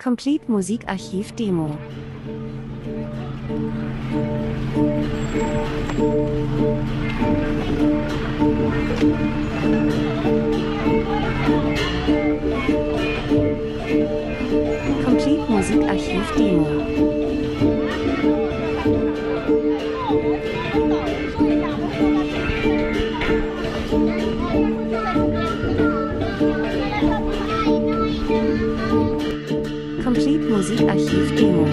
Complete Musikarchiv Demo. Complete Musikarchiv Demo. Complete Musikarchiv Demo.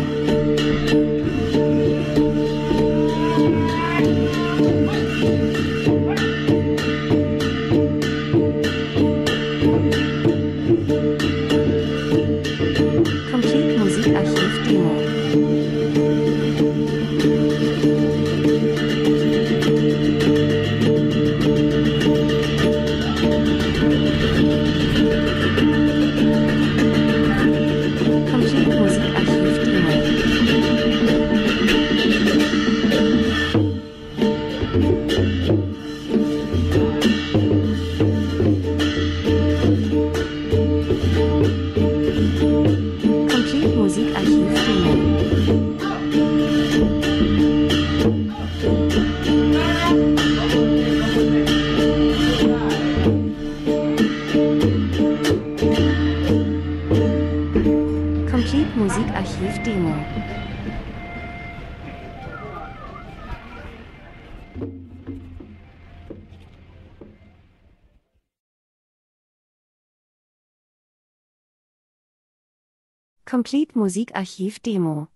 Complete Musikarchiv Demo. Complete Musikarchiv Demo. Complete Musikarchiv Demo.